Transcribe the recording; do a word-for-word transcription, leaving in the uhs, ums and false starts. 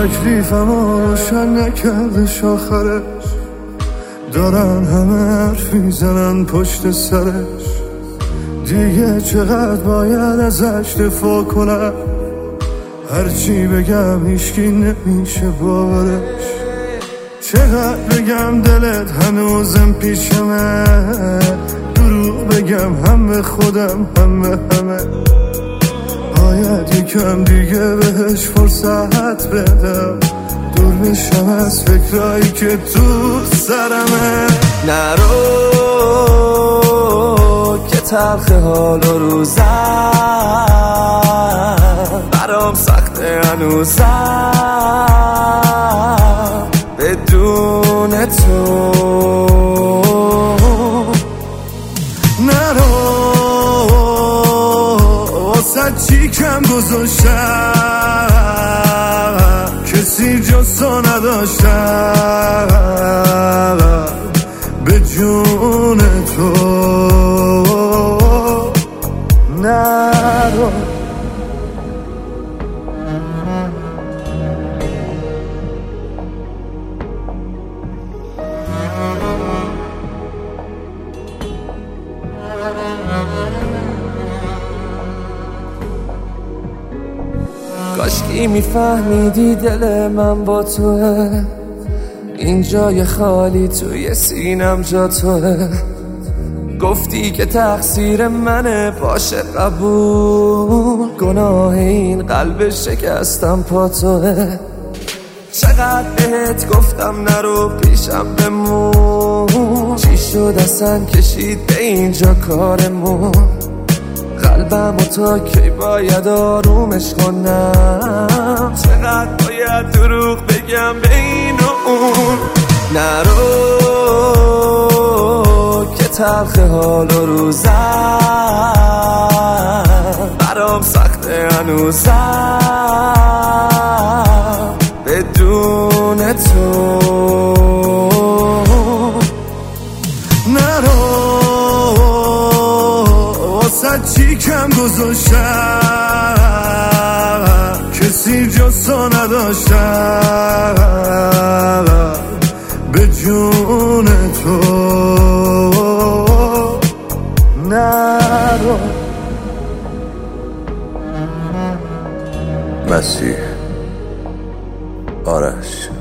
تکلیفمو روشن نکردش آخرش، دارن همه حرف میزنن پشت سرش. دیگه چقدر باید ازش دفاع کنم، هرچی بگم هیچکی نمیشه باورش. چقدر بگم دلت هنوزم پیشمه، دروغ بگم هم به خودم هم به همه. باید یکم دیگه بهش فرصت بدم، دور بشم از فکرایی که تو سرمه. نرو که تلخ حال و روزم برام سخته هنوزم بدون تو. نرو واسه چی کم گذاشتم، کسی جز تو نداشتم به جون تو. نرو کاشکی میفهمیدی دل من با توه، این جای خالی توی سینم جا توه. گفتی که تقصیر منه باشه قبول، گناه این قلب شکستم پا توه. چقدر بهت گفتم نرو پیشم بمون، چی شد اصلا کشید به اینجا کارمون. قلبم و تا کی باید آرومش کنم، چقدر باید دروغ بگم به این و اون. نرو که تلخ حال و روزم برام سخته هنوزم بدون تو. نرو واسه چی کم گذاشتم، کسی جز تو نداشتم به جون تو. نرو مسیح آرش.